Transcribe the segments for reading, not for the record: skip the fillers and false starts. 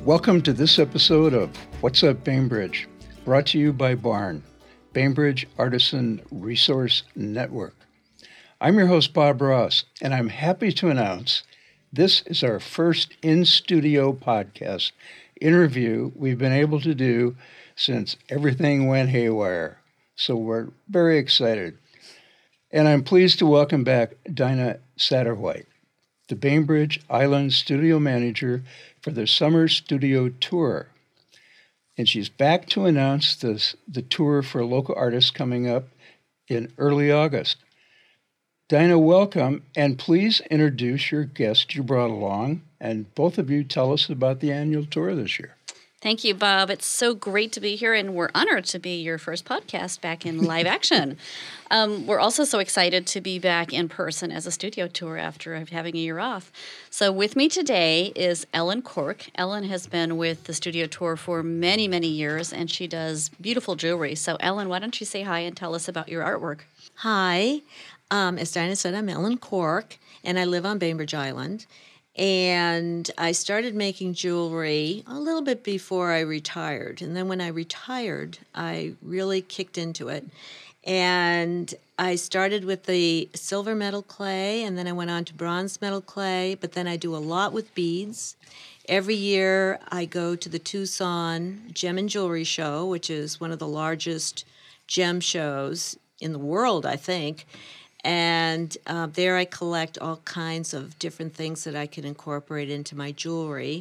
Welcome to this episode of What's Up Bainbridge, brought to you by BARN, Bainbridge Artisan Resource Network. I'm your host, Bob Ross, and I'm happy to announce this is our first in-studio podcast interview we've been able to do since everything went haywire. So we're very excited. And I'm pleased to welcome back Dinah Satterwhite, the Bainbridge Island studio manager for the Summer Studio Tour. And she's back to announce the tour for local artists coming up in early August. Dinah, welcome, and please introduce your guest you brought along, and both of you tell us about the annual tour this year. Thank you, Bob. It's so great to be here, and we're honored to be your first podcast back in live action. We're also so excited to be back in person as a studio tour after having a year off. So with me today is Ellen Cork. Ellen has been with the studio tour for many, many years, and she does beautiful jewelry. So Ellen, why don't you say hi and tell us about your artwork? Hi. As Dinah said, I'm Ellen Cork, and I live on Bainbridge Island. And I started making jewelry a little bit before I retired. And then when I retired, I really kicked into it. And I started with the silver metal clay, and then I went on to bronze metal clay, but then I do a lot with beads. Every year I go to the Tucson Gem and Jewelry Show, which is one of the largest gem shows in the world, I think. And there I collect all kinds of different things that I can incorporate into my jewelry.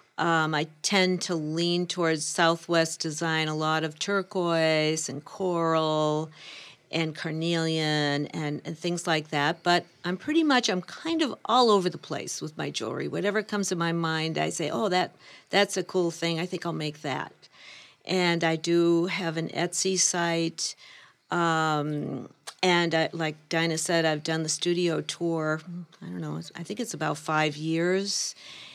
I tend to lean towards Southwest design, a lot of turquoise and coral and carnelian and things like that. But I'm kind of all over the place with my jewelry. Whatever comes to my mind, I say, oh, that's a cool thing. I think I'll make that. And I do have an Etsy site. And like Dinah said, I've done the studio tour, I think it's about 5 years.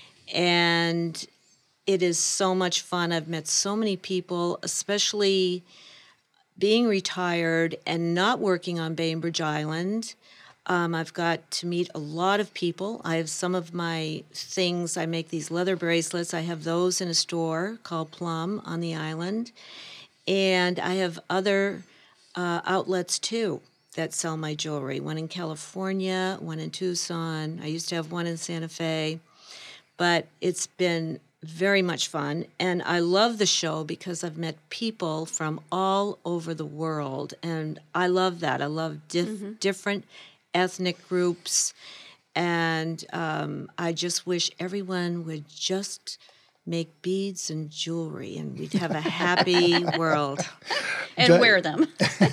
And it is so much fun. I've met so many people, especially being retired and not working on Bainbridge Island. I've got to meet a lot of people. I have some of my things. I make these leather bracelets. I have those in a store called Plum on the island. And I have other outlets, too, that sell my jewelry. One in California, one in Tucson. I used to have one in Santa Fe. But it's been very much fun. And I love the show because I've met people from all over the world. And I love that. I love different ethnic groups. And I just wish everyone would just make beads and jewelry, and we'd have a happy world. And wear them.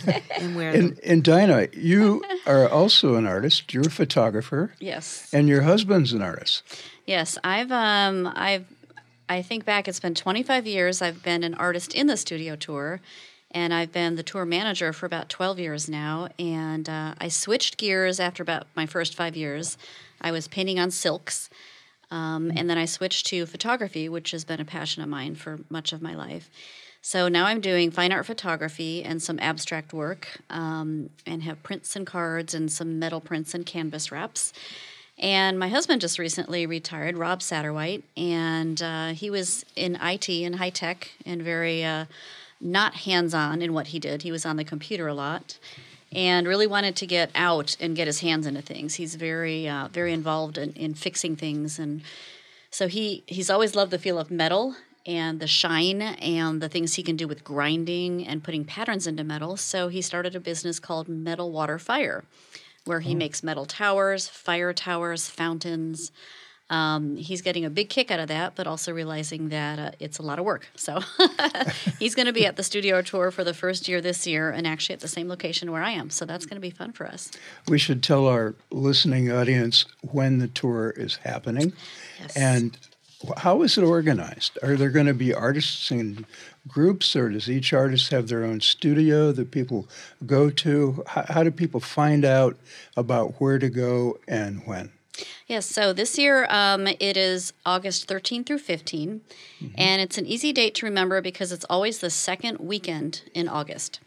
And Dinah, you are also an artist. You're a photographer. Yes. And your husband's an artist. Yes, I think back, it's been 25 years I've been an artist in the studio tour, and I've been the tour manager for about 12 years now, and I switched gears after about my first 5 years. I was painting on silks. And then I switched to photography, which has been a passion of mine for much of my life. So now I'm doing fine art photography and some abstract work, and have prints and cards and some metal prints and canvas wraps. And my husband just recently retired, Rob Satterwhite, and he was in IT and high tech and very not hands-on in what he did. He was on the computer a lot, and really wanted to get out and get his hands into things. He's very very involved in fixing things. And so he's always loved the feel of metal and the shine and the things he can do with grinding and putting patterns into metal. So he started a business called Metal Water Fire, where he makes metal towers, fire towers, fountains. He's getting a big kick out of that, but also realizing that it's a lot of work. So he's going to be at the studio tour for the first year this year, and actually at the same location where I am. So that's going to be fun for us. We should tell our listening audience when the tour is happening. Yes. And how is it organized? Are there going to be artists in groups, or does each artist have their own studio that people go to? How do people find out about where to go and when? Yes, so this year it is August 13 through 15, and it's an easy date to remember because it's always the second weekend in August.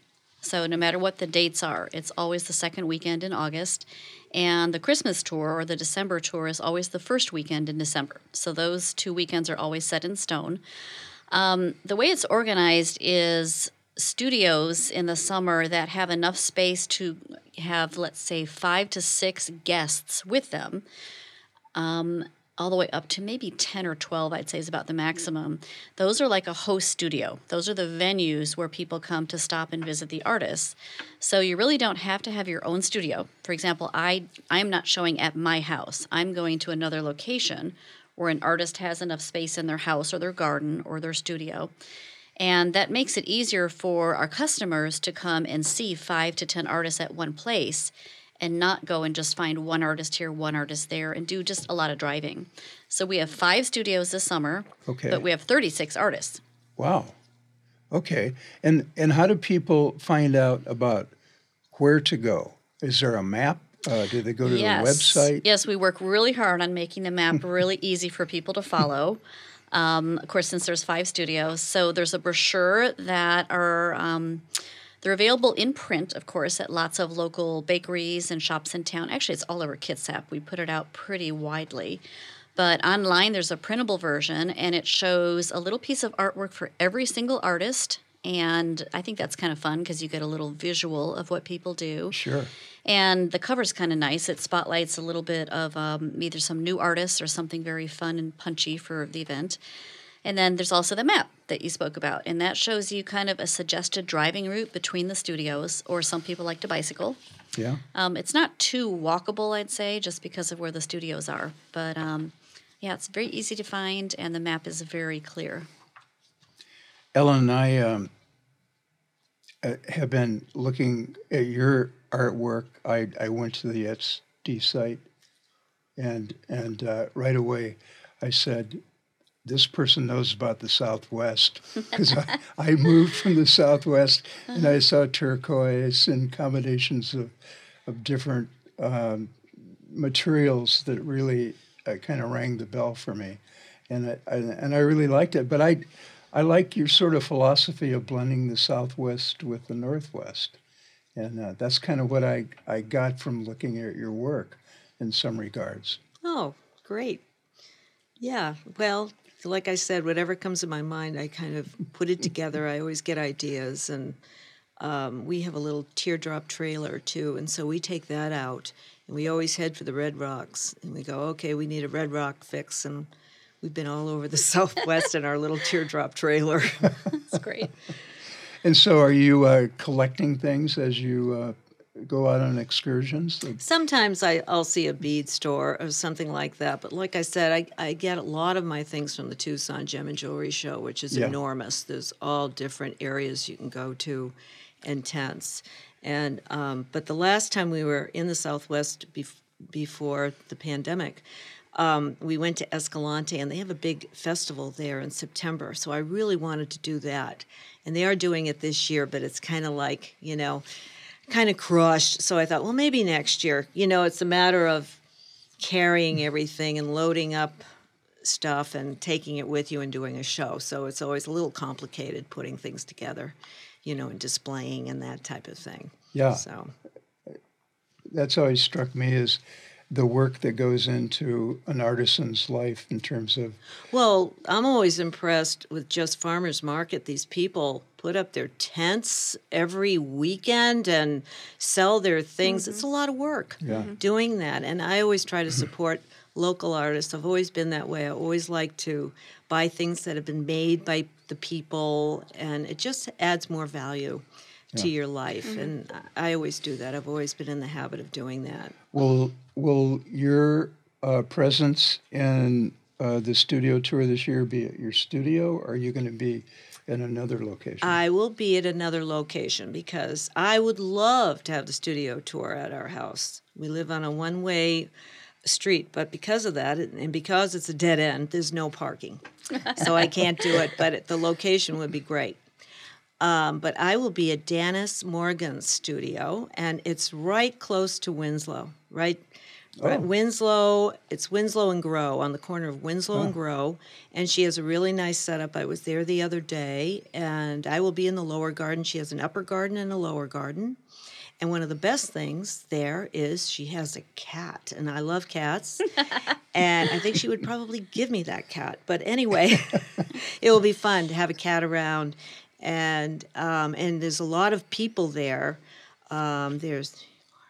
So no matter what the dates are, it's always the second weekend in August. And the Christmas tour or the December tour is always the first weekend in December. So those 2 weekends are always set in stone. The way it's organized is studios in the summer that have enough space to have, let's say, 5 to 6 guests with them, all the way up to maybe 10 or 12, I'd say is about the maximum. Those are like a host studio. Those are the venues where people come to stop and visit the artists. So you really don't have to have your own studio. For example, I'm not showing at my house. I'm going to another location where an artist has enough space in their house or their garden or their studio. And that makes it easier for our customers to come and see 5 to 10 artists at one place and not go and just find one artist here, one artist there, and do just a lot of driving. So we have 5 studios this summer, Okay. but we have 36 artists. Wow. Okay. And how do people find out about where to go? Is there a map? Do they go to the website? Yes, we work really hard on making the map really easy for people to follow. Of course, since there's 5 studios, so there's a brochure that are they're available in print, of course, at lots of local bakeries and shops in town. Actually, it's all over Kitsap. We put it out pretty widely. But online, there's a printable version, and it shows a little piece of artwork for every single artist. And I think that's kind of fun because you get a little visual of what people do. Sure. And the cover's kind of nice. It spotlights a little bit of either some new artists or something very fun and punchy for the event. And then there's also the map that you spoke about, and that shows you kind of a suggested driving route between the studios, or some people like to bicycle. Yeah. It's not too walkable, I'd say, just because of where the studios are. But yeah, it's very easy to find, and the map is very clear. Ellen and I have been looking at your artwork. I went to the Etsy site, and right away I said, this person knows about the Southwest, because I moved from the Southwest and I saw turquoise and combinations of different materials that really kind of rang the bell for me, and I really liked it. But I like your sort of philosophy of blending the Southwest with the Northwest, and that's kind of what I got from looking at your work in some regards. Oh, great. Yeah, well, like I said, whatever comes to my mind, I kind of put it together. I always get ideas, and we have a little teardrop trailer, too, and so we take that out, and we always head for the Red Rocks, and we go, okay, we need a Red Rock fix, and we've been all over the Southwest in our little teardrop trailer. That's great. And so are you collecting things as you go out on excursions? Sometimes I'll see a bead store or something like that. But like I said, I get a lot of my things from the Tucson Gem and Jewelry Show, which is enormous. There's all different areas you can go to and tents. And but the last time we were in the Southwest before the pandemic, we went to Escalante, and they have a big festival there in September. So I really wanted to do that. And they are doing it this year, but it's kind of like, kind of crushed. So I thought, well, maybe next year. It's a matter of carrying everything and loading up stuff and taking it with you and doing a show. So it's always a little complicated putting things together, and displaying and that type of thing. Yeah. So That's always struck me as the work that goes into an artisan's life in terms of... Well, I'm always impressed with Just Farmers Market. These people put up their tents every weekend and sell their things. Mm-hmm. It's a lot of work doing that. And I always try to support local artists. I've always been that way. I always like to buy things that have been made by the people, and it just adds more value to your life. Mm-hmm. And I always do that. I've always been in the habit of doing that. Will your presence in the studio tour this year be at your studio, or are you going to be in another location? I will be at another location because I would love to have the studio tour at our house. We live on a one-way street, but because of that, and because it's a dead end, there's no parking. So I can't do it, but the location would be great. But I will be at Dennis Morgan's studio, and it's right close to Winslow, right We're at Oh. Winslow. It's Winslow and Grow, on the corner of Winslow and Grow. And she has a really nice setup. I was there the other day, and I will be in the lower garden. She has an upper garden and a lower garden. And one of the best things there is she has a cat, and I love cats. And I think she would probably give me that cat. But anyway, it will be fun to have a cat around. And there's a lot of people there. There's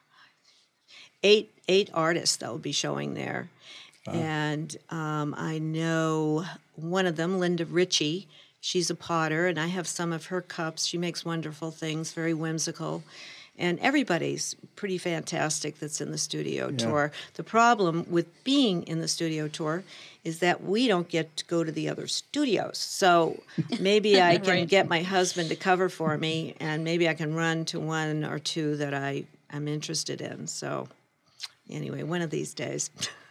eight artists that will be showing there. And I know one of them, Linda Ritchie. She's a potter, and I have some of her cups. She makes wonderful things, very whimsical. And everybody's pretty fantastic that's in the studio tour. The problem with being in the studio tour is that we don't get to go to the other studios. So maybe I can Right. get my husband to cover for me, and maybe I can run to one or two that I'm interested in. So anyway, one of these days.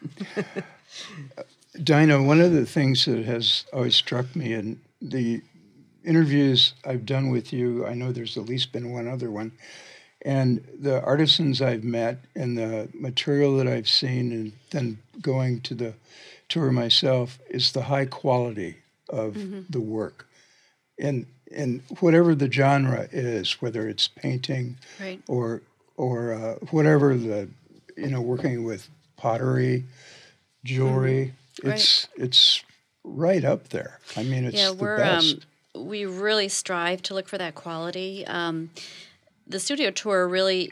Dinah, one of the things that has always struck me in the interviews I've done with you, I know there's at least been one other one, and the artisans I've met and the material that I've seen and then going to the tour myself is the high quality of the work. And whatever the genre is, whether it's painting Right. or whatever working with pottery, jewelry, it's right up there. I mean, it's the best. We really strive to look for that quality. The studio tour really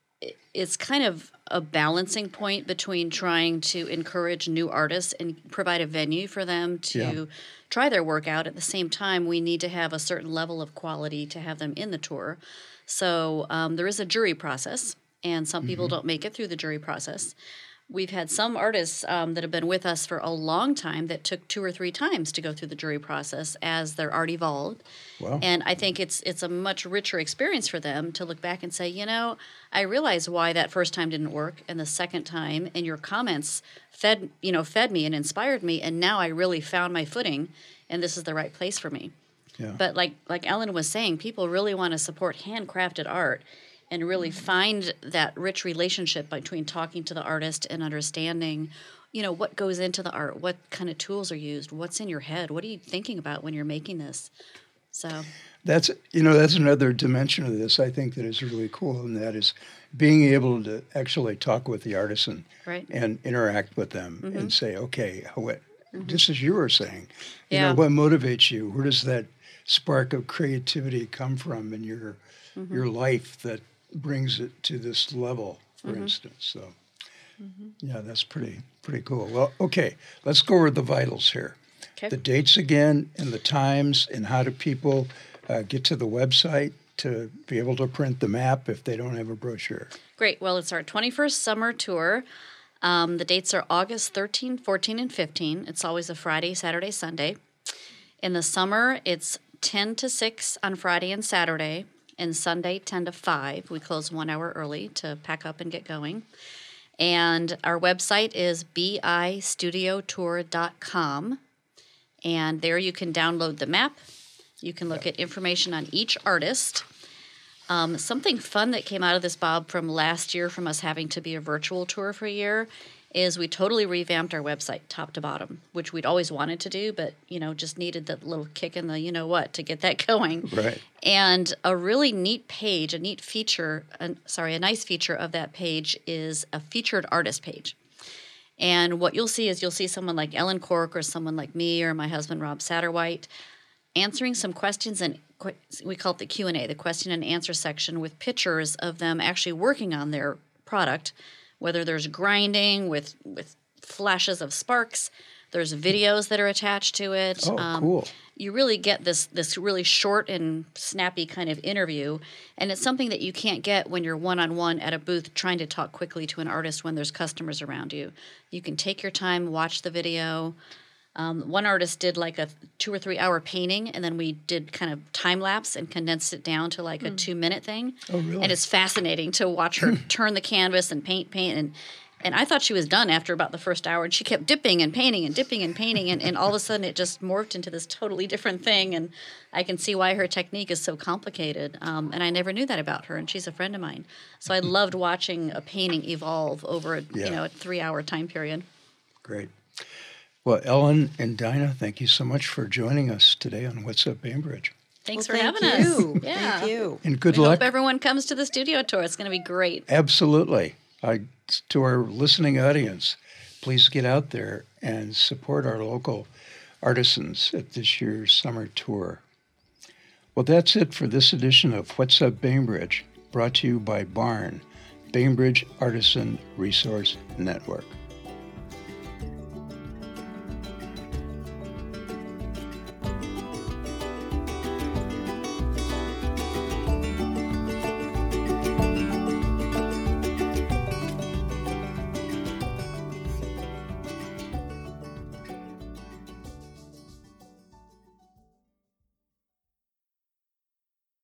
is kind of a balancing point between trying to encourage new artists and provide a venue for them to try their work out. At the same time, we need to have a certain level of quality to have them in the tour. So there is a jury process, and some people don't make it through the jury process. We've had some artists that have been with us for a long time that took 2 or 3 times to go through the jury process as their art evolved. Wow. And I think it's a much richer experience for them to look back and say, I realize why that first time didn't work, and the second time, and your comments fed me and inspired me, and now I really found my footing, and this is the right place for me. Yeah. But like Ellen was saying, people really want to support handcrafted art and really find that rich relationship between talking to the artist and understanding, what goes into the art, what kind of tools are used, what's in your head, what are you thinking about when you're making this? So That's another dimension of this I think that is really cool, and that is being able to actually talk with the artisan Right. and interact with them and say, okay, just as you were saying, Yeah. what motivates you? Where does that spark of creativity come from in your life that brings it to this level, for instance? So, yeah, that's pretty cool. Well, okay, let's go over the vitals here. Okay. The dates again, and the times, and how do people get to the website to be able to print the map if they don't have a brochure? Great. Well, it's our 21st summer tour. The dates are August 13, 14, and 15. It's always a Friday, Saturday, Sunday. In the summer, it's 10 to 6 on Friday and Saturday, and Sunday 10 to 5. We close 1 hour early to pack up and get going. And our website is bistudiotour.com. And there you can download the map. You can look at information on each artist. Something fun that came out of this, Bob, from last year, from us having to be a virtual tour for a year, is we totally revamped our website top to bottom, which we'd always wanted to do, but, just needed that little kick in the to get that going. Right. And a really neat page, a nice feature of that page is a featured artist page. And what you'll see someone like Ellen Cork or someone like me or my husband, Rob Satterwhite, answering some questions, and we call it the Q&A, the question and answer section, with pictures of them actually working on their product, whether there's grinding with flashes of sparks, there's videos that are attached to it. Oh, cool. You really get this really short and snappy kind of interview, and it's something that you can't get when you're one-on-one at a booth trying to talk quickly to an artist when there's customers around you. You can take your time, watch the video. One artist did like a 2 or 3 hour painting, and then we did kind of time lapse and condensed it down to like a 2-minute thing. Oh, really? And it's fascinating to watch her turn the canvas and paint, And I thought she was done after about the first hour, and she kept dipping and painting and dipping and painting, and all of a sudden it just morphed into this totally different thing, and I can see why her technique is so complicated, and I never knew that about her, and she's a friend of mine. So I loved watching a painting evolve over a 3-hour time period. Great. Well, Ellen and Dinah, thank you so much for joining us today on What's Up Bainbridge. Thanks Well, for thank having you. us. Yeah. Thank you. And good We luck. hope everyone comes to the studio tour. It's going to be great. Absolutely. To our listening audience, please get out there and support our local artisans at this year's summer tour. Well, that's it for this edition of What's Up Bainbridge, brought to you by BARN, Bainbridge Artisan Resource Network.